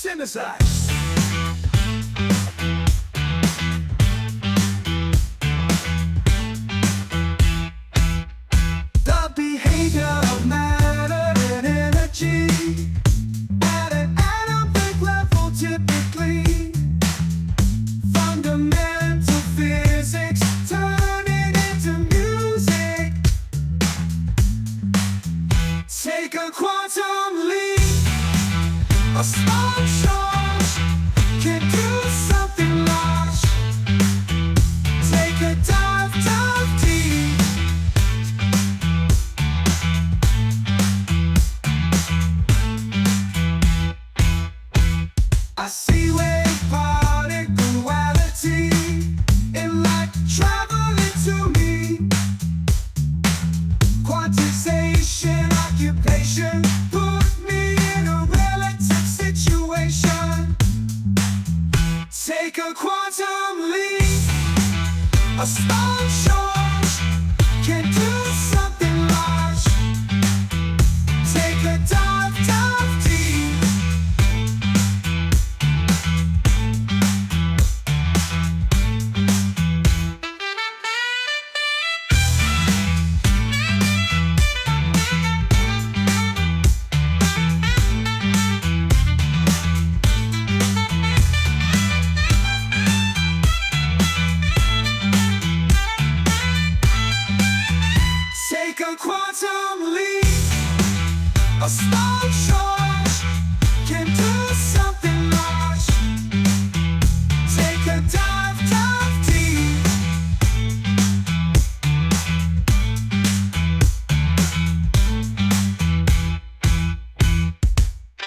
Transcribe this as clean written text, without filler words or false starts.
genocide. The behavior of matter and energy at an atomic level, typically fundamental physics turning into music. Take a quantum leap, a small charge can do something large. Take a dive deep. I see wave particle duality in light traveling to me. Quantization, occupation, put me in a relative situation. Take a quantum leap, a small shot.